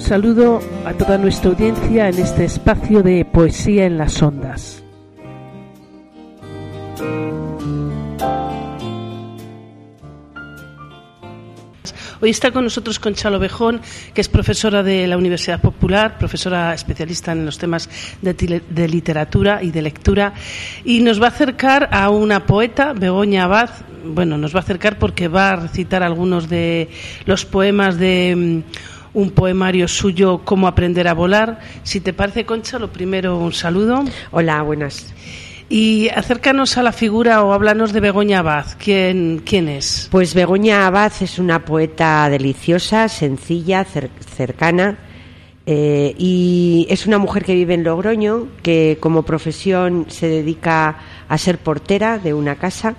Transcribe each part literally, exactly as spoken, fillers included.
Saludo a toda nuestra audiencia en este espacio de Poesía en las Ondas. Hoy está con nosotros Concha Obejón, que es profesora de la Universidad Popular, profesora especialista en los temas de, de literatura y de lectura, y nos va a acercar a una poeta, Begoña Abad. Bueno, nos va a acercar porque va a recitar algunos de los poemas de um, un poemario suyo, Cómo aprender a volar. Si te parece, Concha, lo primero, un saludo. Hola, buenas. Y acércanos a la figura o háblanos de Begoña Abad. ¿Quién, quién es? Pues Begoña Abad es una poeta deliciosa, sencilla, cer- cercana, eh, y es una mujer que vive en Logroño, que como profesión se dedica a ser portera de una casa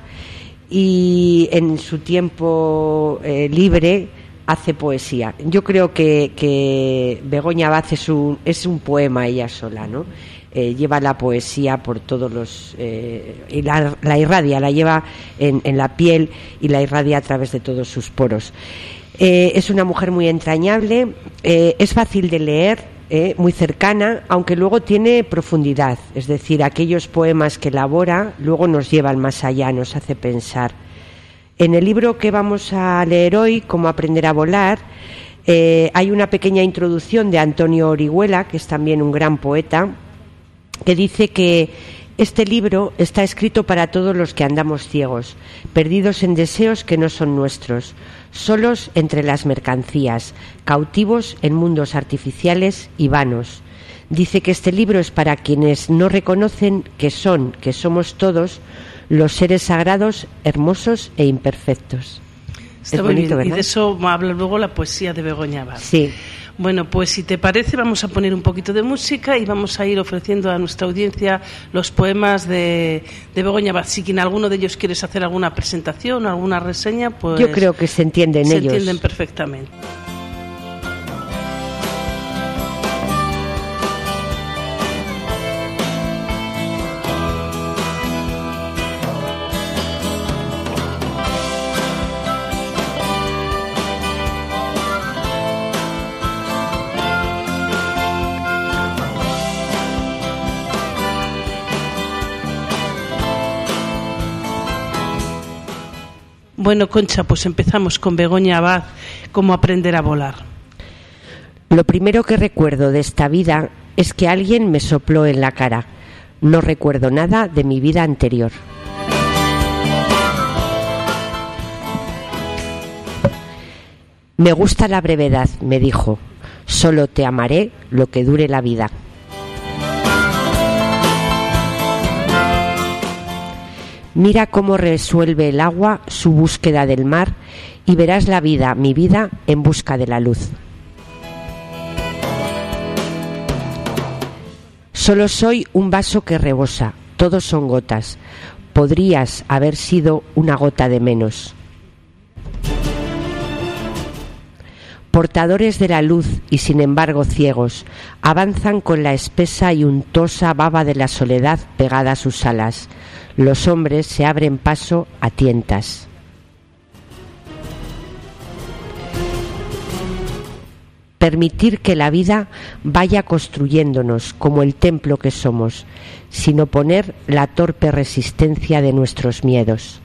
y en su tiempo eh, libre hace poesía. Yo creo que, que Begoña Abad es un, es un poema ella sola, ¿no? Eh, lleva la poesía por todos los... Eh, y la, la irradia, la lleva en, en la piel y la irradia a través de todos sus poros. Eh, es una mujer muy entrañable, eh, es fácil de leer, eh, muy cercana, aunque luego tiene profundidad. Es decir, aquellos poemas que elabora luego nos llevan más allá, nos hace pensar. En el libro que vamos a leer hoy, Cómo aprender a volar, eh, hay una pequeña introducción de Antonio Orihuela, que es también un gran poeta, que dice que este libro está escrito para todos los que andamos ciegos, perdidos en deseos que no son nuestros, solos entre las mercancías, cautivos en mundos artificiales y vanos. Dice que este libro es para quienes no reconocen que son, que somos todos, los seres sagrados, hermosos e imperfectos. Está es bonito, ¿verdad? Y de eso habla luego la poesía de Begoña Abad. Sí. Bueno, pues si te parece vamos a poner un poquito de música y vamos a ir ofreciendo a nuestra audiencia los poemas de, de Begoña Abad. Si quien alguno de ellos quieres hacer alguna presentación o alguna reseña, pues... Yo creo que se entienden se ellos. Se entienden perfectamente. Bueno, Concha, pues empezamos con Begoña Abad, Cómo aprender a volar. Lo primero que recuerdo de esta vida es que alguien me sopló en la cara. No recuerdo nada de mi vida anterior. Me gusta la brevedad, me dijo. Solo te amaré lo que dure la vida. Mira cómo resuelve el agua su búsqueda del mar y verás la vida, mi vida, en busca de la luz. Solo soy un vaso que rebosa, todos son gotas. Podrías haber sido una gota de menos. Portadores de la luz y sin embargo ciegos, avanzan con la espesa y untuosa baba de la soledad pegada a sus alas. Los hombres se abren paso a tientas. Permitir que la vida vaya construyéndonos como el templo que somos, sin oponer la torpe resistencia de nuestros miedos.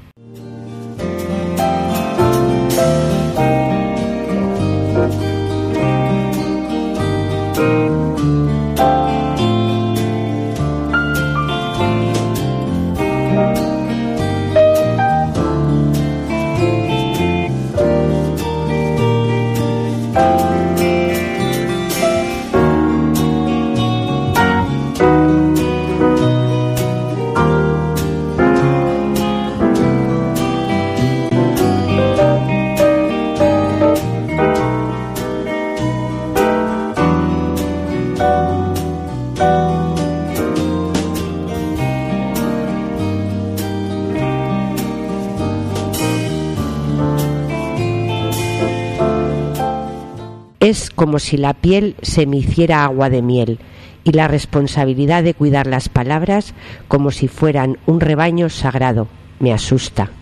Es como si la piel se me hiciera agua de miel y la responsabilidad de cuidar las palabras como si fueran un rebaño sagrado. Me asusta.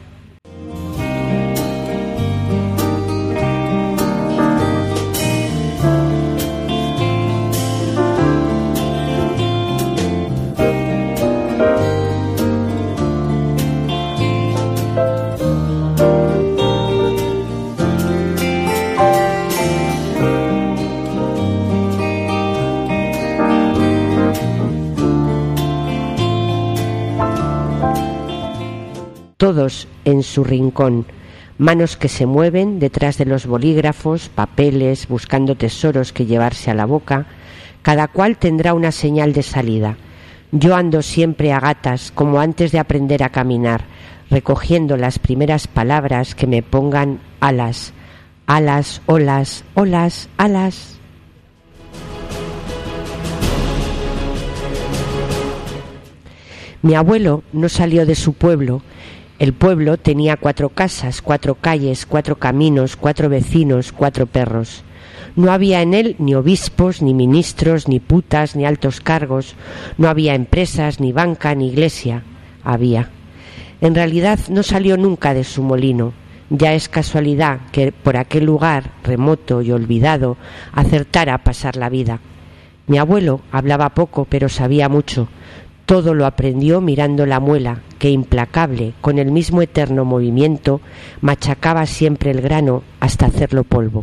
todos en su rincón, manos que se mueven detrás de los bolígrafos, papeles, buscando tesoros que llevarse a la boca. Cada cual tendrá una señal de salida. Yo ando siempre a gatas, como antes de aprender a caminar, recogiendo las primeras palabras que me pongan alas. Alas, olas, olas, alas. Mi abuelo no salió de su pueblo. El pueblo tenía cuatro casas, cuatro calles, cuatro caminos, cuatro vecinos, cuatro perros. No había en él ni obispos, ni ministros, ni putas, ni altos cargos. No había empresas, ni banca, ni iglesia. Había. En realidad no salió nunca de su molino. Ya es casualidad que por aquel lugar, remoto y olvidado, acertara a pasar la vida. Mi abuelo hablaba poco, pero sabía mucho. Todo lo aprendió mirando la muela, que implacable, con el mismo eterno movimiento, machacaba siempre el grano hasta hacerlo polvo.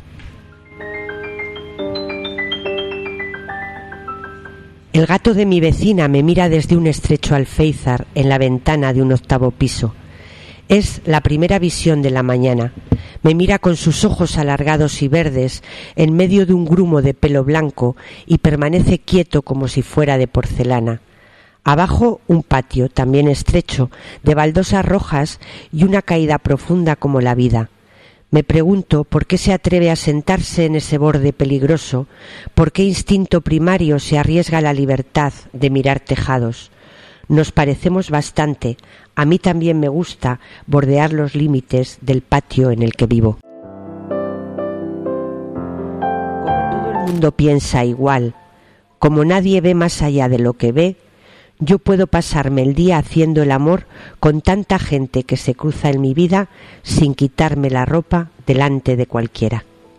El gato de mi vecina me mira desde un estrecho alféizar en la ventana de un octavo piso. Es la primera visión de la mañana. Me mira con sus ojos alargados y verdes en medio de un grumo de pelo blanco y permanece quieto como si fuera de porcelana. Abajo un patio, también estrecho, de baldosas rojas y una caída profunda como la vida. Me pregunto por qué se atreve a sentarse en ese borde peligroso, por qué instinto primario se arriesga a la libertad de mirar tejados. Nos parecemos bastante. A mí también me gusta bordear los límites del patio en el que vivo. Como todo el mundo piensa igual, como nadie ve más allá de lo que ve, yo puedo pasarme el día haciendo el amor con tanta gente que se cruza en mi vida sin quitarme la ropa delante de cualquiera.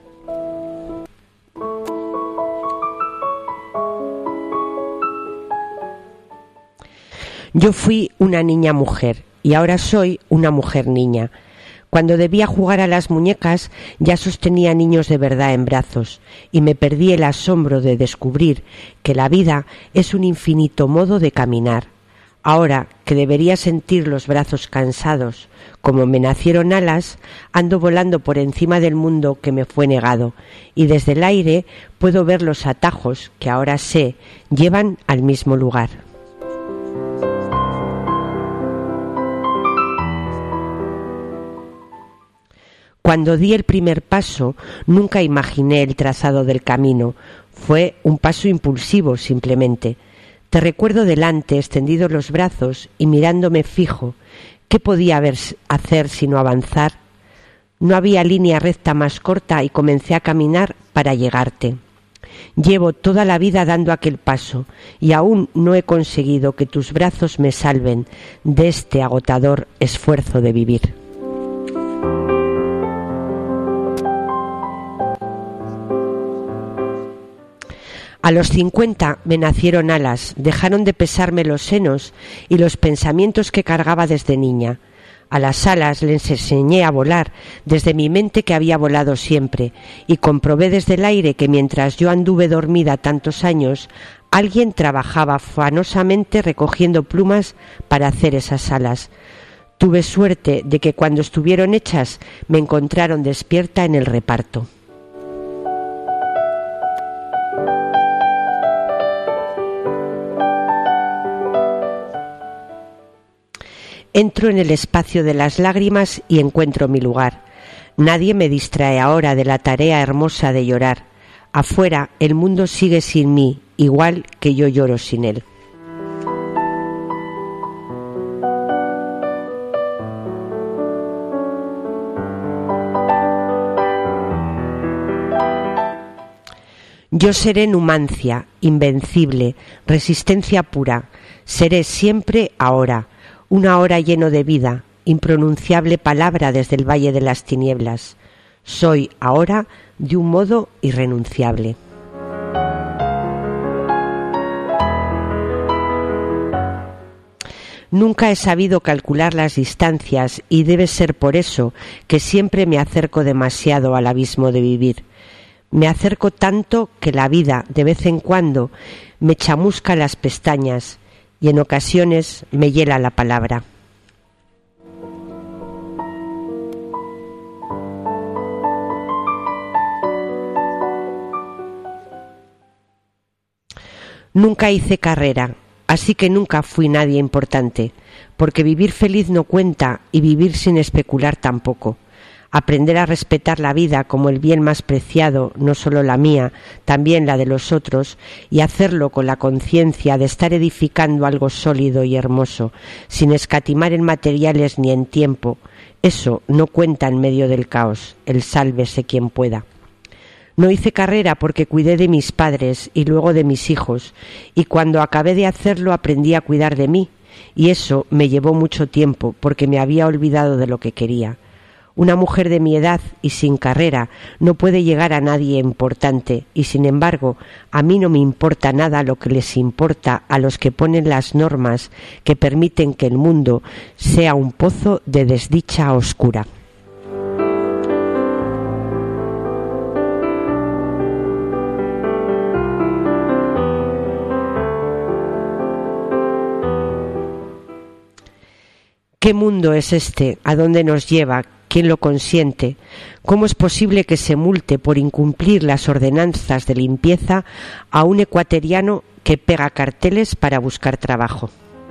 Yo fui una niña mujer y ahora soy una mujer niña. Cuando debía jugar a las muñecas ya sostenía niños de verdad en brazos y me perdí el asombro de descubrir que la vida es un infinito modo de caminar. Ahora que debería sentir los brazos cansados, como me nacieron alas, ando volando por encima del mundo que me fue negado y desde el aire puedo ver los atajos que ahora sé llevan al mismo lugar. Cuando di el primer paso, nunca imaginé el trazado del camino. Fue un paso impulsivo, simplemente. Te recuerdo delante, extendidos los brazos y mirándome fijo. ¿Qué podía haber, hacer sino avanzar? No había línea recta más corta y comencé a caminar para llegarte. Llevo toda la vida dando aquel paso y aún no he conseguido que tus brazos me salven de este agotador esfuerzo de vivir. A los cincuenta me nacieron alas, dejaron de pesarme los senos y los pensamientos que cargaba desde niña. A las alas les enseñé a volar desde mi mente que había volado siempre y comprobé desde el aire que mientras yo anduve dormida tantos años, alguien trabajaba afanosamente recogiendo plumas para hacer esas alas. Tuve suerte de que cuando estuvieron hechas me encontraron despierta en el reparto. Entro en el espacio de las lágrimas y encuentro mi lugar. Nadie me distrae ahora de la tarea hermosa de llorar. Afuera el mundo sigue sin mí, igual que yo lloro sin él. Yo seré Numancia, invencible, resistencia pura. Seré siempre ahora. Una hora lleno de vida, impronunciable palabra desde el valle de las tinieblas. Soy ahora de un modo irrenunciable. Nunca he sabido calcular las distancias y debe ser por eso que siempre me acerco demasiado al abismo de vivir. Me acerco tanto que la vida, de vez en cuando, me chamusca las pestañas y en ocasiones me hiela la palabra. Nunca hice carrera, así que nunca fui nadie importante, porque vivir feliz no cuenta y vivir sin especular tampoco. Aprender a respetar la vida como el bien más preciado, no solo la mía, también la de los otros, y hacerlo con la conciencia de estar edificando algo sólido y hermoso, sin escatimar en materiales ni en tiempo, eso no cuenta en medio del caos, el sálvese quien pueda. No hice carrera porque cuidé de mis padres y luego de mis hijos, y cuando acabé de hacerlo aprendí a cuidar de mí, y eso me llevó mucho tiempo porque me había olvidado de lo que quería. Una mujer de mi edad y sin carrera no puede llegar a nadie importante, y sin embargo a mí no me importa nada lo que les importa a los que ponen las normas que permiten que el mundo sea un pozo de desdicha oscura. ¿Qué mundo es este? ¿A dónde nos lleva? ¿Quién lo consiente? ¿Cómo es posible que se multe por incumplir las ordenanzas de limpieza a un ecuatoriano que pega carteles para buscar trabajo?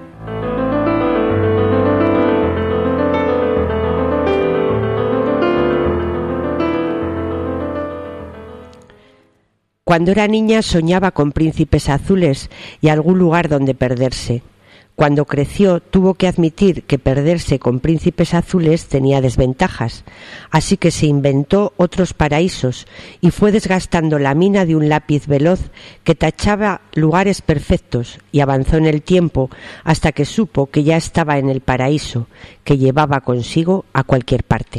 Cuando era niña soñaba con príncipes azules y algún lugar donde perderse. Cuando creció tuvo que admitir que perderse con príncipes azules tenía desventajas, así que se inventó otros paraísos y fue desgastando la mina de un lápiz veloz que tachaba lugares perfectos, y avanzó en el tiempo hasta que supo que ya estaba en el paraíso, que llevaba consigo a cualquier parte.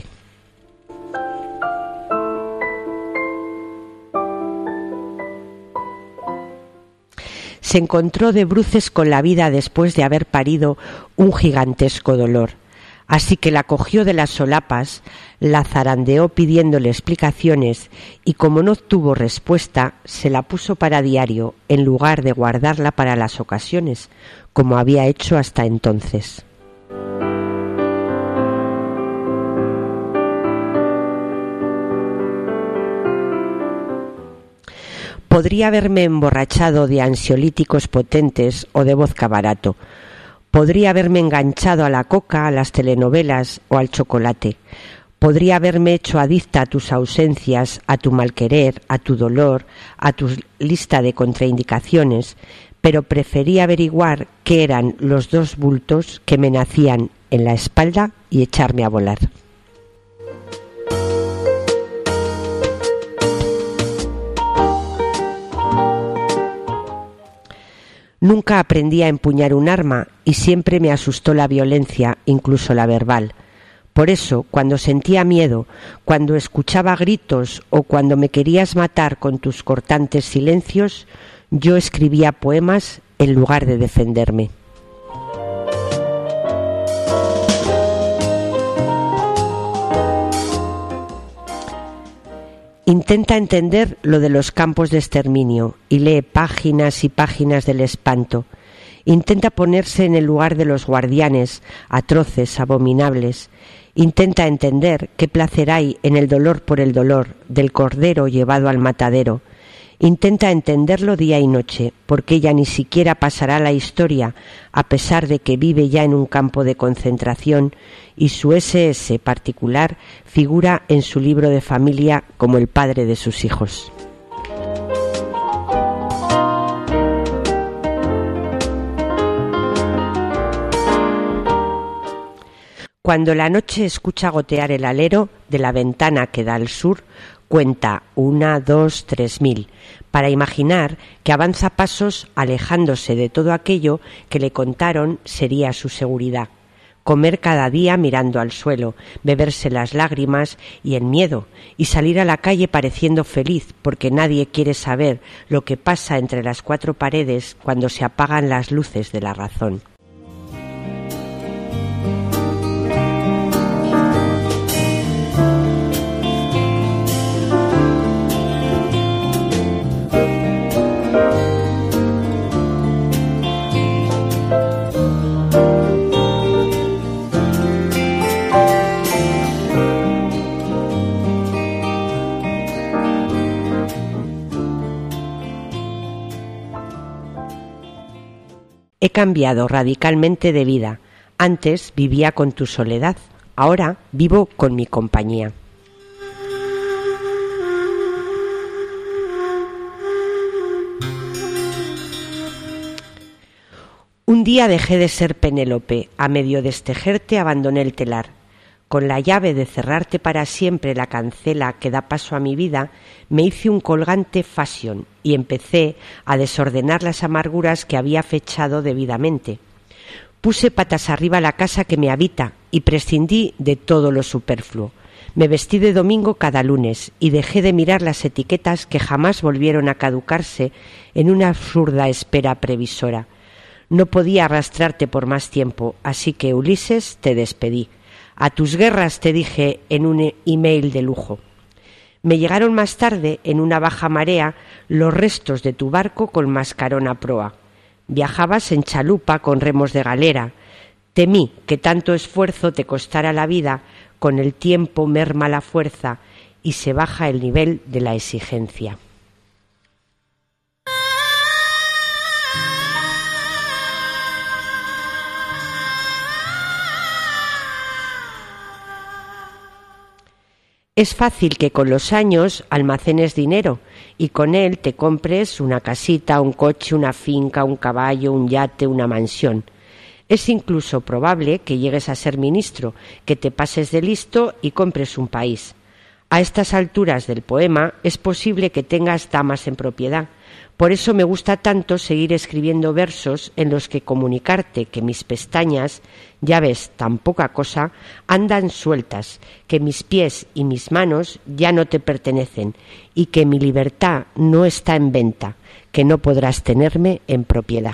Se encontró de bruces con la vida después de haber parido un gigantesco dolor. Así que la cogió de las solapas, la zarandeó pidiéndole explicaciones y, como no tuvo respuesta, se la puso para diario en lugar de guardarla para las ocasiones, como había hecho hasta entonces. Podría haberme emborrachado de ansiolíticos potentes o de vodka barato. Podría haberme enganchado a la coca, a las telenovelas o al chocolate. Podría haberme hecho adicta a tus ausencias, a tu malquerer, a tu dolor, a tu lista de contraindicaciones, pero preferí averiguar qué eran los dos bultos que me nacían en la espalda y echarme a volar. Nunca aprendí a empuñar un arma y siempre me asustó la violencia, incluso la verbal. Por eso, cuando sentía miedo, cuando escuchaba gritos o cuando me querías matar con tus cortantes silencios, yo escribía poemas en lugar de defenderme. Intenta entender lo de los campos de exterminio y lee páginas y páginas del espanto. Intenta ponerse en el lugar de los guardianes, atroces, abominables. Intenta entender qué placer hay en el dolor por el dolor del cordero llevado al matadero. Intenta entenderlo día y noche, porque ella ni siquiera pasará la historia, a pesar de que vive ya en un campo de concentración, y su ese ese particular figura en su libro de familia como el padre de sus hijos. Cuando la noche escucha gotear el alero de la ventana que da al sur, cuenta una, dos, tres mil, para imaginar que avanza pasos alejándose de todo aquello que le contaron sería su seguridad. Comer cada día mirando al suelo, beberse las lágrimas y el miedo, y salir a la calle pareciendo feliz porque nadie quiere saber lo que pasa entre las cuatro paredes cuando se apagan las luces de la razón. He cambiado radicalmente de vida. Antes vivía con tu soledad, ahora vivo con mi compañía. Un día dejé de ser Penélope, a medio destejerte abandoné el telar. Con la llave de cerrarte para siempre la cancela que da paso a mi vida, me hice un colgante fashion y empecé a desordenar las amarguras que había fechado debidamente. Puse patas arriba la casa que me habita y prescindí de todo lo superfluo. Me vestí de domingo cada lunes y dejé de mirar las etiquetas que jamás volvieron a caducarse en una absurda espera previsora. No podía arrastrarte por más tiempo, así que, Ulises, te despedí. A tus guerras, te dije en un email de lujo. Me llegaron más tarde, en una baja marea, los restos de tu barco con mascarón a proa. Viajabas en chalupa con remos de galera. Temí que tanto esfuerzo te costara la vida, con el tiempo merma la fuerza y se baja el nivel de la exigencia. Es fácil que con los años almacenes dinero y con él te compres una casita, un coche, una finca, un caballo, un yate, una mansión. Es incluso probable que llegues a ser ministro, que te pases de listo y compres un país. A estas alturas del poema es posible que tengas damas en propiedad. Por eso me gusta tanto seguir escribiendo versos en los que comunicarte que mis pestañas, ya ves, tan poca cosa, andan sueltas, que mis pies y mis manos ya no te pertenecen y que mi libertad no está en venta, que no podrás tenerme en propiedad.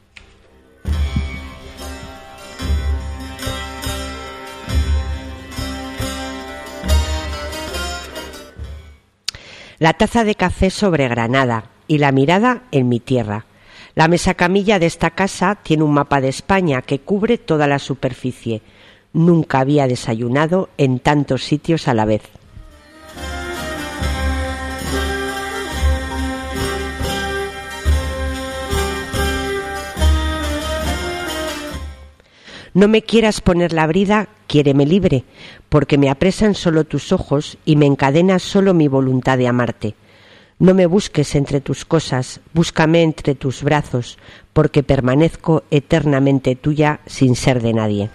La taza de café sobre Granada y la mirada en mi tierra. La mesa camilla de esta casa tiene un mapa de España que cubre toda la superficie. Nunca había desayunado en tantos sitios a la vez. No me quieras poner la brida, quiéreme libre, porque me apresan solo tus ojos y me encadena solo mi voluntad de amarte. No me busques entre tus cosas, búscame entre tus brazos, porque permanezco eternamente tuya sin ser de nadie.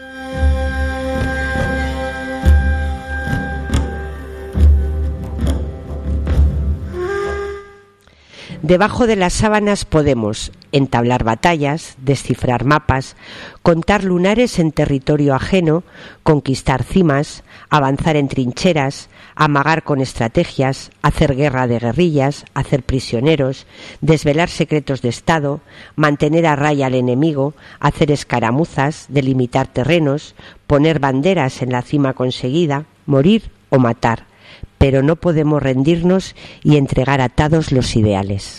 Debajo de las sábanas podemos entablar batallas, descifrar mapas, contar lunares en territorio ajeno, conquistar cimas, avanzar en trincheras, amagar con estrategias, hacer guerra de guerrillas, hacer prisioneros, desvelar secretos de Estado, mantener a raya al enemigo, hacer escaramuzas, delimitar terrenos, poner banderas en la cima conseguida, morir o matar. Pero no podemos rendirnos y entregar atados los ideales.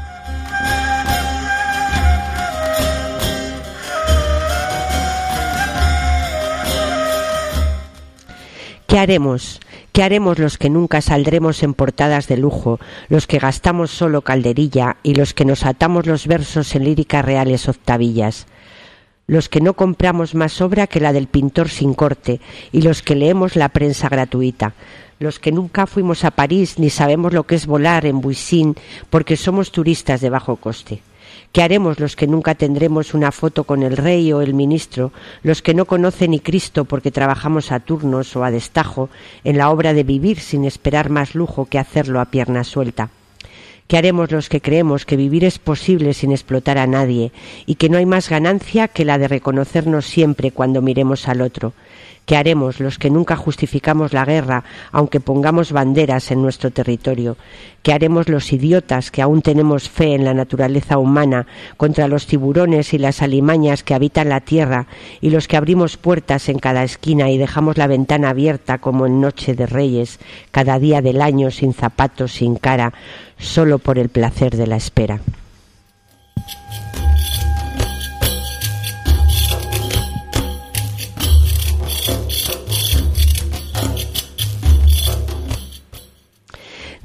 ¿Qué haremos? ¿Qué haremos los que nunca saldremos en portadas de lujo, los que gastamos solo calderilla y los que nos atamos los versos en líricas reales octavillas? Los que no compramos más obra que la del pintor sin corte y los que leemos la prensa gratuita. Los que nunca fuimos a París ni sabemos lo que es volar en Buisín porque somos turistas de bajo coste. ¿Qué haremos los que nunca tendremos una foto con el rey o el ministro, los que no conocen ni Cristo porque trabajamos a turnos o a destajo en la obra de vivir sin esperar más lujo que hacerlo a pierna suelta? ¿Qué haremos los que creemos que vivir es posible sin explotar a nadie y que no hay más ganancia que la de reconocernos siempre cuando miremos al otro? ¿Qué haremos los que nunca justificamos la guerra aunque pongamos banderas en nuestro territorio? ¿Qué haremos los idiotas que aún tenemos fe en la naturaleza humana contra los tiburones y las alimañas que habitan la tierra y los que abrimos puertas en cada esquina y dejamos la ventana abierta como en Noche de Reyes, cada día del año sin zapatos, sin cara, solo por el placer de la espera?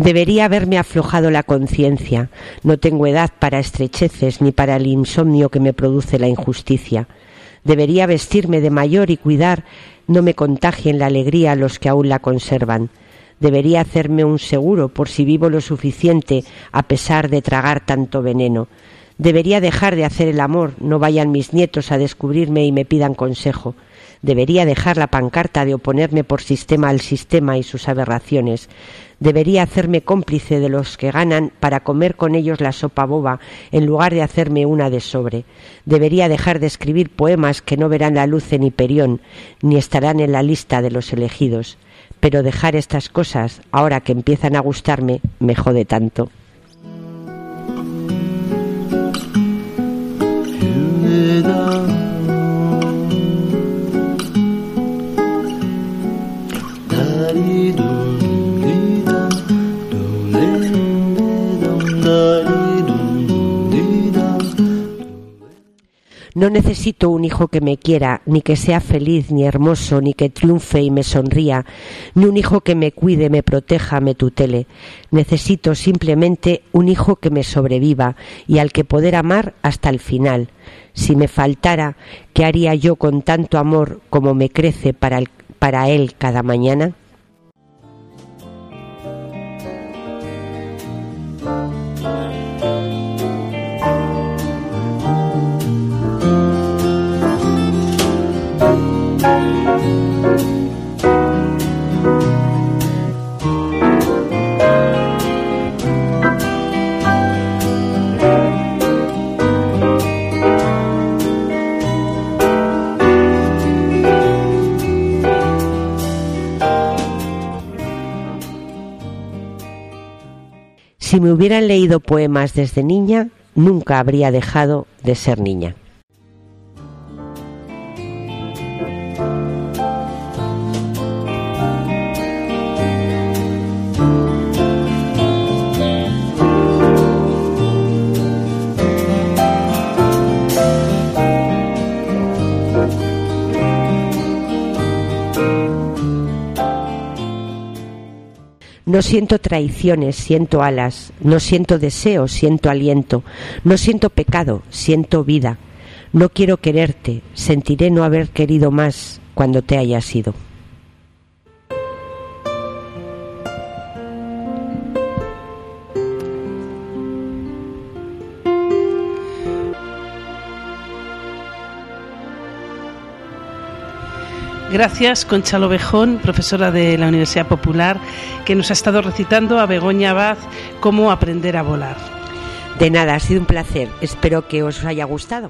Debería haberme aflojado la conciencia. No tengo edad para estrecheces ni para el insomnio que me produce la injusticia. Debería vestirme de mayor y cuidar no me contagien la alegría los que aún la conservan. Debería hacerme un seguro por si vivo lo suficiente a pesar de tragar tanto veneno. Debería dejar de hacer el amor, no vayan mis nietos a descubrirme y me pidan consejo. Debería dejar la pancarta de oponerme por sistema al sistema y sus aberraciones. Debería hacerme cómplice de los que ganan para comer con ellos la sopa boba en lugar de hacerme una de sobre. Debería dejar de escribir poemas que no verán la luz en Hiperión, ni estarán en la lista de los elegidos. Pero dejar estas cosas, ahora que empiezan a gustarme, me jode tanto. No necesito un hijo que me quiera, ni que sea feliz, ni hermoso, ni que triunfe y me sonría, ni un hijo que me cuide, me proteja, me tutele. Necesito simplemente un hijo que me sobreviva y al que poder amar hasta el final. Si me faltara, ¿qué haría yo con tanto amor como me crece para, el, para él cada mañana? Si me hubieran leído poemas desde niña, nunca habría dejado de ser niña. No siento traiciones, siento alas, no siento deseo, siento aliento, no siento pecado, siento vida. No quiero quererte, sentiré no haber querido más cuando te hayas ido. Gracias, Concha Obejón, profesora de la Universidad Popular, que nos ha estado recitando a Begoña Abad cómo aprender a volar. De nada, ha sido un placer. Espero que os haya gustado.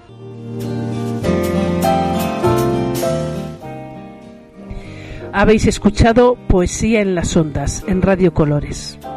Habéis escuchado Poesía en las Ondas, en Radio Colores.